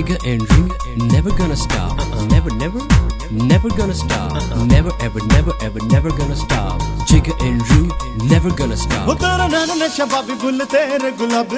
Jigga and Roo, never gonna stop. Never, never, never gonna stop. Never, ever, never, ever, never gonna stop. Jigga and Roo, never gonna stop. हो तेरा नैन नशा बाबी bull तेरे गुलाब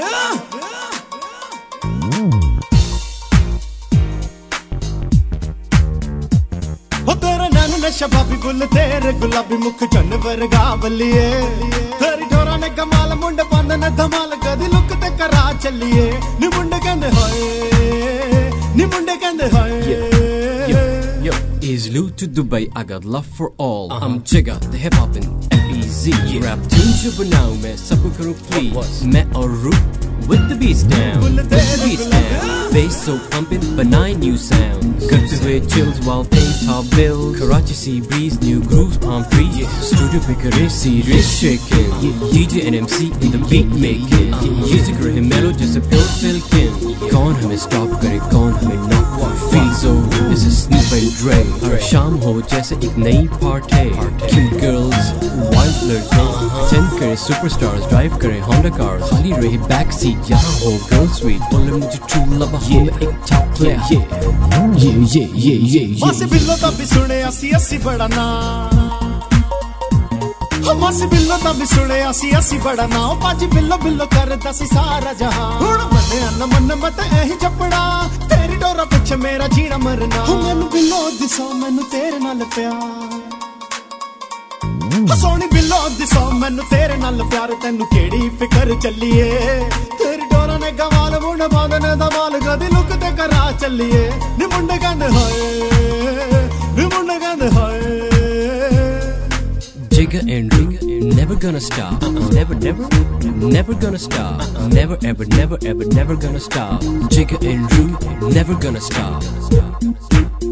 हो तेरा नैन नशा बाबी bull तेरे गुलाबी मुख चन्न वर्गा बलिए तेरी ढोरा ने कमाल मुंड बंद ने धमाल कदी लुक ते करा चलिए नी मुंडे कहंदे हाय नी मुंडे कहंदे हाय Yo, is Lou to Dubai, I got love for all. I'm Jigga, the hip hop and F-E-Z. Rap tune shuba now, main sabko karu please. Main aur Roo with the beats down, with the beats down. Bass so pumping, but 9 new sounds. Cut to it chills while paying top bills. Karachi sea breeze, new grooves, palm trees. Studio picker is serious shaking. DJ and MC in the beat making. Music rahe mellow, just a pure silken. Kaun hame stop kare, kaun hame knock. Feel so, this is Snoop and Dre. हर शाम हो जैसे एक नई party. Cute girls, wild लड़के, pretend करे superstars, drive करे Honda cars. खाली रही back seat, यहाँ हो girl sweet. बोले मुझे true love हो मैं एक top player. Yeah. मासी बिल्लो दा भी सुने असी बड़ा ना. मासी बिल्लो दा भी सुने असी बड़ा ना. पाजी बिल्लो बिल्लो कर दसी सारा जहां. हुण बने न मन मत एही चपड़ा. तेरी डोरा पिछे मेरा जीना मरना. मैनू बिल्लो दिसो मैनू तेरे नाल प्यार. सोनी बिल्लो दिसो मैनू तेरे नाल प्यार. तेनू केड़ी फिकर चलिए. तेरी डोरा ने गवाल मुंड बांध ने धमाल कदी लुक ते करा चलिए. नी मुंडे कहंदे हाय नी मुंडे कहंदे हाय. Jigga and Roo, never gonna stop. Never, never, never gonna stop. Never, ever, never, ever, never gonna stop. Jigga and Roo, never gonna stop.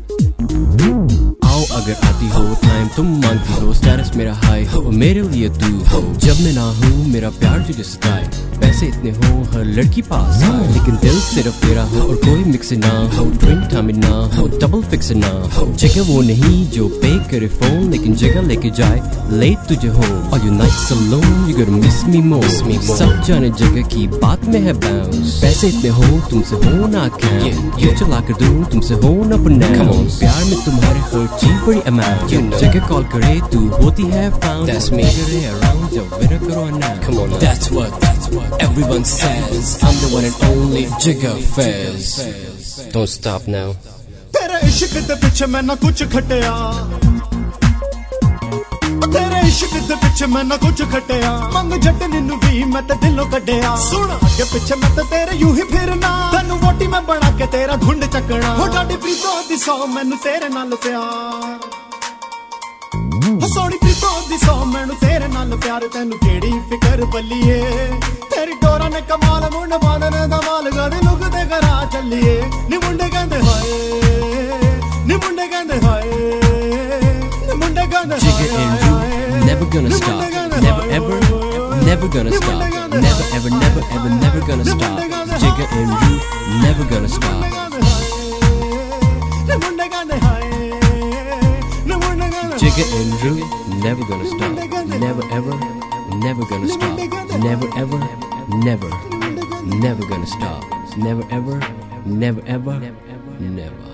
आओ अगर आती हो टाइम तुम मांगती हो. स्टेटस मेरा हाई हो, मेरे लिए तू हो. जब मैं ना हूँ मेरा प्यार तुझे सताए. पैसे इतने हो हर लड़की पास आए, लेकिन दिल सिर्फ तेरा हो और कोई मिक्स ना हो. ड्रिंक टाइम ना हो, डबल फिक्स ना हो. जगह वो नहीं जो पे करे फोन, लेकिन जगह लेके जाए लेट तुझे हो. All your nights alone, you gonna miss me more. सब जाने जगह की बात में है बाउंस. पैसे इतने हो तुमसे हो ना count. ये चला कर दूं तुमसे हो ना pronounce. प्यार में तुम्हारे हर चीज बड़ी amount. जगह कॉल करे तू होती है found. That's me. करे around जब विना करो ना. Come on, that's what everyone says. I'm the one and only Jigga Fez. Don't stop now. तेरे इश्क दे पिछे मैं ना कुछ खटिया. तेरे इश्क दे पिछे मैं ना कुछ खटिया. मंग जट निन्नू भी मैं ते दिलों कड्डिया. सुन अगे पिछे मैं ते तेरे यूं ही फिरना. तैनू वोटी मैं बना के तेरा धुंड चकना. हो डाडी प्रीतो दिसो मैनू तेरे नाल प्यार. हो सोनी प्रीतो दिसो मैनू तेरे नाल प्यार. तैनू केड़ी फिकर बलिए. तेरी डोरा ने कमाल मुंड बांध ने धमाल कदी लुक ते करा चलिए. नी मुंडे कहंदे हाय नी मुंडे कहंदे हाय नी मुंडे कहंदे हाय. Jigga and Roo, never gonna stop. Never ever, never gonna stop. Never ever, never ever, never gonna stop. Jigga and Roo, never gonna stop. Jigga and Roo, never gonna stop. Never ever, never gonna stop. Never ever, never, never gonna stop. Never ever, never ever, never.